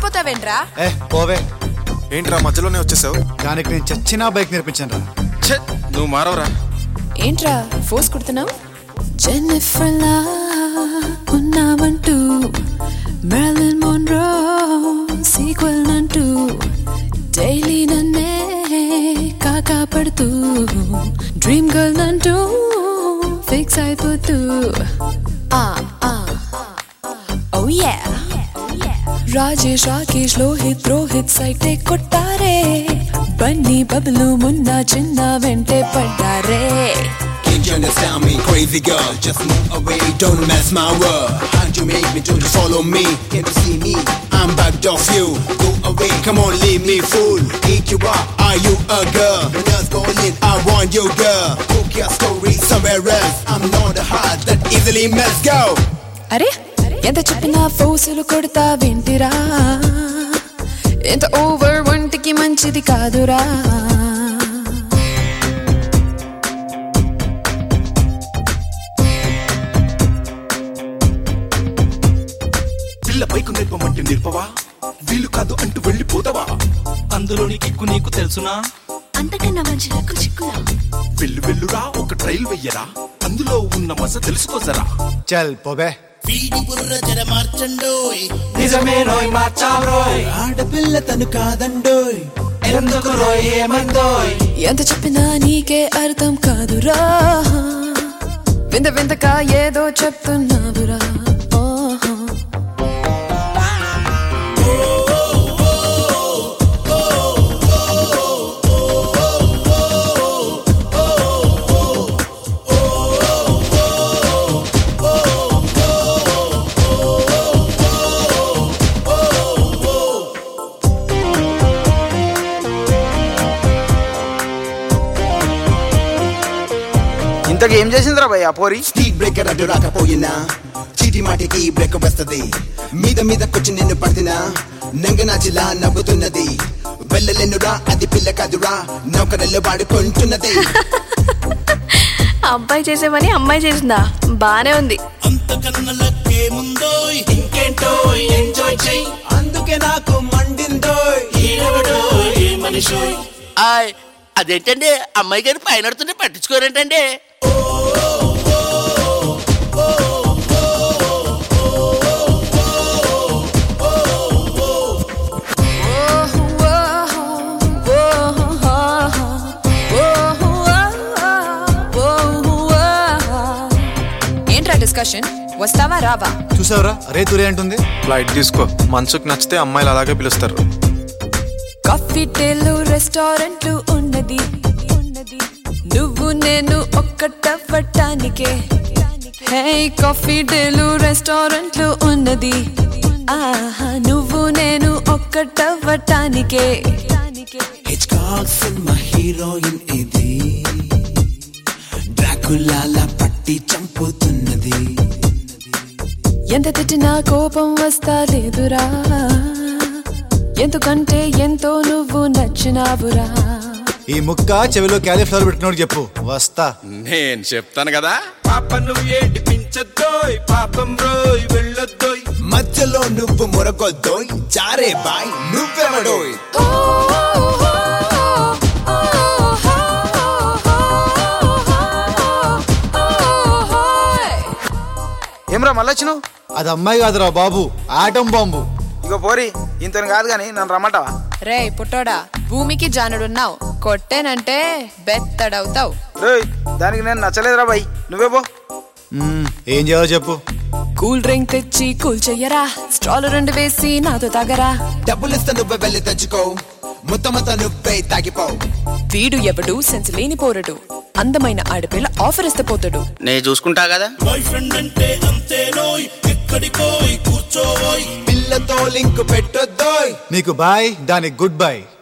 ఆగిపోతావేంట్రా? పోవే. ఏంట్రా మధ్యలోనే వచ్చేసావు? దానికి నేను చచ్చినా బైక్ నేర్పించాను రా. నువ్వు మారవరా. ఏంట్రా ఫోర్స్ కుడుతున్నావు? జెన్నిఫర్ లా ఉన్నావంటూ మెర్లిన్ మోన్రో సీక్వెల్ అంటూ డైలీ నన్నే కాకాపడుతూ డ్రీమ్ గర్ల్ అంటూ ఫిక్స్ అయిపోతూ ఓ యా రాజేష్ రాకేష్ లోహిత్ రోహిత్ సైటే కొట్టారే బన్నీ బబ్లు మున్నా చిన్న వెంటే పడ్డారే. Can't you understand me, crazy girl? Just move away, don't mess my world. How'd you make me to follow me? Can't you see me? I'm bugged off you. Go away, come on, leave me fool. Eat you up, are you a girl? When I was calling, I want you girl. Book your story somewhere else. I'm not the heart that easily must go. అరే ఎంత చెప్పినా ఫోసులు కొడతా వింటిరా, ఎంత over ఒంటికి మంచిది కాదురా. పిల్ల పైకు నేర్పమంటే నేర్పవా, వీలు కాదు అంటూ వెళ్ళిపోతావా? అందులోని కిక్కు నీకు తెలుసునా? అంతకన్నా మంచి లక్కు చిక్కునా? వెళ్ళురా ఒక ట్రైల్ వెయ్యరా, అందులో ఉన్న మస తెలుసుకోసరా. చల్ పోవే. వీడి బుర్ర జర మార్చండోయ్, నిజమేనోయ్ మార్చావ్రోయ్, ఆడపిల్ల తను కాదండోయ్, ఎందుకు రోయ్ ఏమందోయ్? ఎంత చెప్పినా నీకే అర్థం కాదురా, వింత వింతగా ఏదో చెప్తున్నావురా. ఇంతకు ఏం చేసిందిరా భయ్ ఆ పోరి? స్పీడ్ బ్రేకర్ అడ్డు రాకపోయినా చీటి మాటికి బ్రేక్ వస్తది, మీద మీదకొచ్చి నిన్ను పడినా నంగనాచిలా నవ్వుతున్నది. వెళ్ళలేనురా అది పిల్ల కాదురా, నౌకరల్లో వాడుకుంటున్నది. అబ్బాయి చేసే పని అమ్మాయి చేసిందా? బానే ఉంది. అంతకన్నలకేముందో ఇంకేంటో ఎంజాయ్ చెయ్, అందుకే నాకు మండిందోయ్. అదేంటండి అమ్మాయి గారు పైన పడుతుంటే పట్టించుకోరేంటండి? ఏంట్రా డిస్కషన్? వస్తావా రావా? చూసావరా అరే తురే అంటుంది. ఫ్లైట్ తీసుకో, మనసుకు నచ్చితే అమ్మాయిలు అలాగే పిలుస్తారు. కాఫీ టేలు రెస్టారెంట్లు ఉన్నది, నువ్వు నేను ఒక్కటవ్వటానికే. హే కాఫీ టేలు రెస్టారెంట్లు ఉన్నది, ఆహా నువ్వు నేను ఒక్కటవ్వటానికే. హిచ్కాక్ సినిమా హీరోయిన్ ఇది, డ్రాకులాలా పట్టి చంపుతున్నది. ఎంత తిట్టినా కోపం వస్తా లేదురా, ఎందుకంటే ఎంతో నువ్వు నచ్చినావురా. ఈ ముక్క చెవిలో క్యాలీఫ్లవర్ పెట్టుకున్నాడు చెప్పు, వస్తా. నేను చెప్తాను కదా. పాప నువ్వు ఏడిపించద్దోయ్, పాపం రోయ్ వెళ్ళొద్దోయ్, మధ్యలో నువ్వు మురగొద్దోయ్, జారే బాయ్ నువ్వెవడోయ్. ఏమ్రా మళ్ళొచ్చినావు? అది అమ్మాయి కాదురా బాబు, ఆటం బాంబు. ఇక పోరి ఇంతని కాదు గాని నన్ను రమ్మంటావా? రే పుట్టోడా, భూమికి జానుడున్నావు, కొట్టేనంటే బెత్తడవుతావు. రేయ్ దానికి నేను నచ్చలేదురా బాయ్, నువ్వే పో. ఏం చేయాలో చెప్పు. కూల్ డ్రింక్ తెచ్చి కూల్ చెయ్యరా, స్ట్రాలు 2 వేసి నాతో తాగరా. డబ్బులిస్తా నువ్వే వెళ్ళి తెచ్చుకో, మొత్తమంతా నువ్వే తాగిపో. వీడు ఎవడు సెన్స్ లేని పోరడు, అందమైన ఆడపిల్ల ఆఫర్ ఇస్తే పోతాడు. నేను చూసుకుంటా కదా. బాయ్ ఫ్రెండ్ అంటే అంతేనోయ్, ఎక్కడికోయ్ కూర్చోవోయ్, పిల్లతో లింక్ పెట్టొద్దోయ్. నీకు బాయ్, దానికి గుడ్ బై.